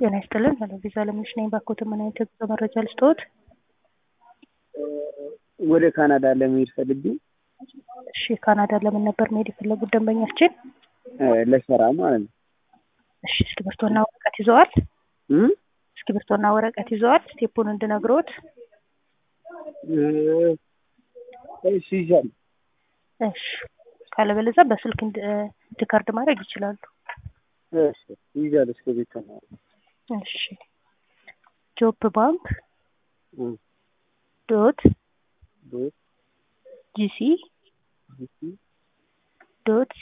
ጤና ይስጥልን። ቪዛ ለምንሽ ነኝ ባኮት ምን አይነት የጉዞ መረጃ ልስጥዎት? ወደ ካናዳ ለመሄድ ፈልጌ። እሺ ካናዳ ለምን ነበር መሄድ የፈለጉት ደንበኛችን? ለስራ ማለት ነው። እሺ እስክሪብቶና ወረቀት ይዘዋል? እስክሪብቶና ወረቀት ይዘዋል? ስቴፑን እንድነግሮት። እሺ ይዛል። እሺ ካለበለዚያ በስልክ ሪከርድ ማድረግ ይችላሉ። እሺ ይዛል እስክሪብቶና። እሺ ጆብ ባንክ ዶት ጂሲ ዶት